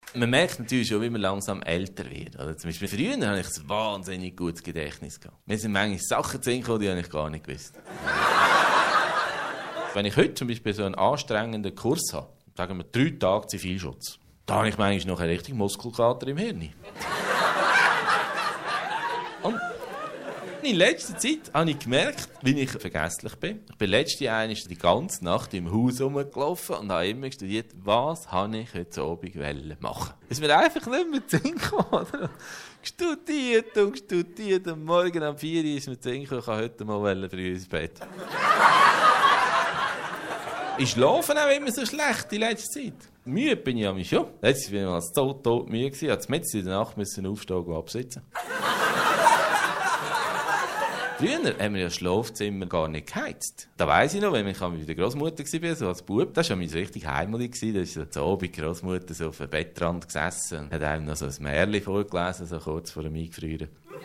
Man merkt natürlich schon, wie man langsam älter wird. Oder zum Beispiel früher hatte ich ein wahnsinnig gutes Gedächtnis gehabt. Mir sind manchmal Sachen zu kommen, die habe ich gar nicht gewusst. Wenn ich heute zum Beispiel so einen anstrengenden Kurs habe, sagen wir 3 Tage Zivilschutz, da habe ich manchmal noch einen richtigen Muskelkater im Hirn. Und in letzter Zeit habe ich gemerkt, wie ich vergesslich bin. Ich bin letzte einmal die ganze Nacht im Haus rumgelaufen und habe immer studiert, was habe ich heute Abend machen. Es wird einfach nicht mehr zu Sinn gekommen. Studiert und studiert. Und morgen um 4 Uhr ist mir zu Sinn gekommen, ich kann heute mal früh ins Bett. Ich schlafe auch immer so schlecht in letzter Zeit. Müde bin ich aber schon. Letztes Mal war ich so tot müde. Ich musste mitten in der Nacht aufstehen und absitzen. Früher haben wir ja das Schlafzimmer gar nicht geheizt. Da weiss ich noch, wenn ich bei der Großmutter war, so als Bub, das war mein richtig Heimlich. Da ist so zur Abend die Großmutter so auf dem Bettrand gesessen und hat einem noch so ein Märchen vorgelesen, so kurz vor dem Eingefrieren.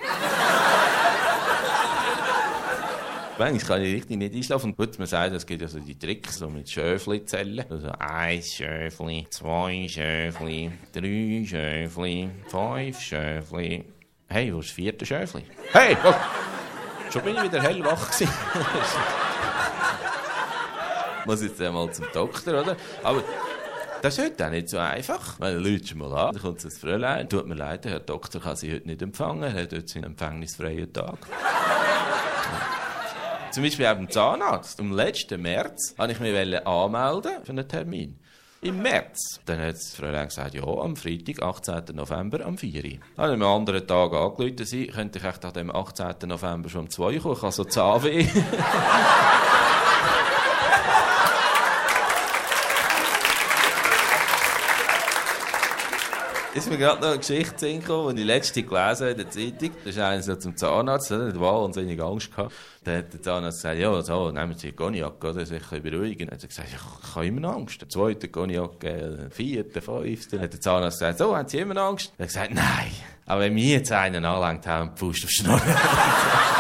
Manchmal kann ich richtig nicht einschlafen. Und gut, man sagt, es gibt ja so die Tricks so mit Schöfli-Zellen. Also 1 Schöfli, 2 Schöfli, 3 Schöfli, 5 Schöfli. Hey, wo ist das 4. Schöfli? Hey, was? Schon bin ich wieder hellwach gewesen. Muss jetzt einmal zum Doktor, oder? Aber das ist heute auch nicht so einfach. Weil Leute mal an, da kommt das Fräulein. Tut mir leid, der Herr Doktor kann Sie heute nicht empfangen. Er hat heute seinen empfängnisfreien Tag. Zum Beispiel auch beim Zahnarzt. Am letzten März wollte ich mich anmelden für einen Termin. Im März. Dann hat das Fräulein gesagt, ja, am Freitag, 18. November, am 4 Uhr. Dann habe ich am anderen Tag angerufen, könnte ich echt an dem 18. November schon um 2 Uhr kommen, ich habe so Zahnweh. Ist mir gerade noch eine Geschichte gekommen, die ich letzte gelesen habe in der Zeitung. Da ist einer so zum Zahnarzt, der hat wahnsinnig Angst gehabt. Dann hat der Zahnarzt gesagt, ja, so, nehmen Sie Cognac, oder? Sich beruhigen. Dann hat er gesagt, ich habe immer noch Angst. Der 2. Cognac, der 4., 5. Dann hat der Zahnarzt gesagt, so, haben Sie immer noch Angst? Er hat gesagt, nein. Aber wenn wir jetzt einen angelangt haben, pfust auf Schnurren.